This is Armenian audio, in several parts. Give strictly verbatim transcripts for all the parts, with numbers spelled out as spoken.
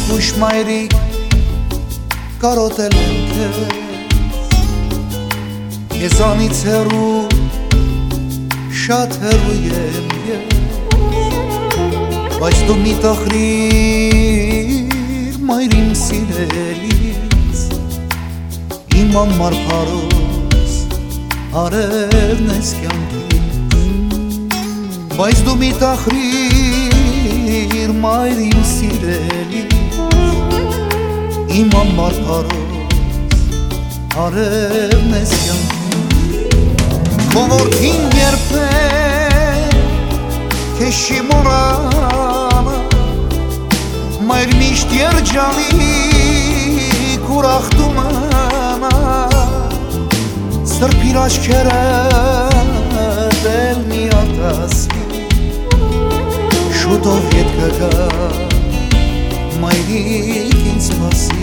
Ուշ մայրիկ կարոտել եմ քեզ Քեզանից հեռու շատ հեռու եմ ես Բայց դու մի տխրիր մայրիմ սիրելիս Իմ անմար փարոս արևն ես կյանքիս Բայց դու մի տխրիր մայրիմ սիրելիս Իմ անմար փարոս արևն ես կյանքիս Քո որդին երբեք քեզ չի մոռանա Մայր միշտ երջանիկ ուրախ տումանա Սրբիր աչքերը դել մի արտասվի Շուտով ետ կգա մայրիկ ինձ սպասի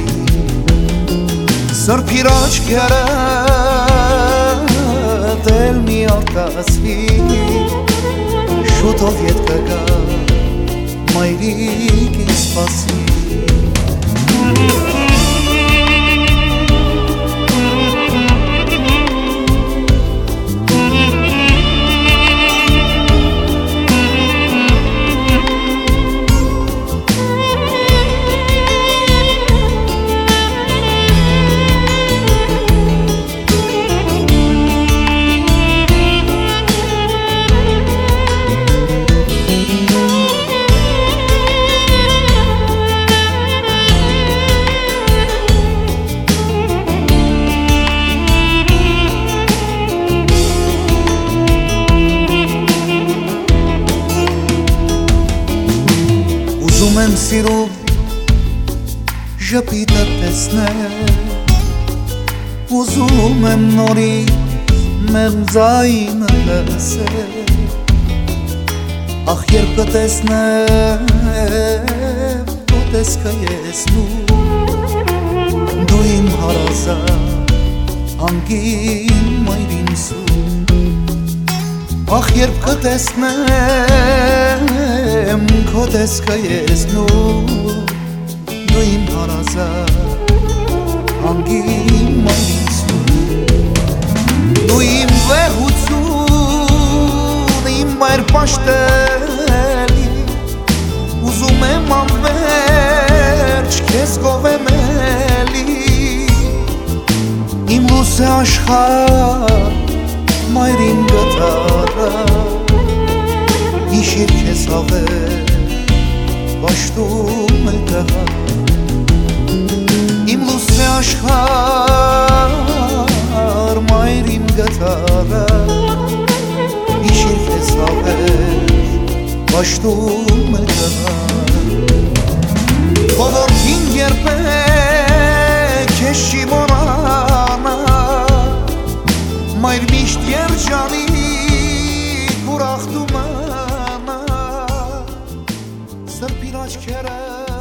Սրբիր աչքերը դել մի արտասվի Շուտով ետ կգա մայրիկ ինձ սպասի Ուզում եմ սիրում ժպիտը տեսնել Ուզում եմ նորից մեր ձայնը լսել Ախ երբ կտեսնեմ քո տեսքը ես դու իմ հարազատ անգին մայրին սուրբ Ախ երբ կտեսնեմ քո տեսքը ես դու իմ հարազատ անգին մայրին սուրբ Դու իմ վեհություն, իմ մայր պաշտելի Ուզում եմ անվերջ քեզ գովեմելի Իմ լուսե աշխարհ մայրին գտարա Իշիր քեզ հավեր պաշտում է տղա Իմ լուսե աշխարհ մայրին գտարա Իշիր քեզ հավեր պաշտում է տղա Քո որդին երբեք քեզ չի մոռանա Մայր միշտ երջանիկ ուրախ տումանա Սրբիր աչքերը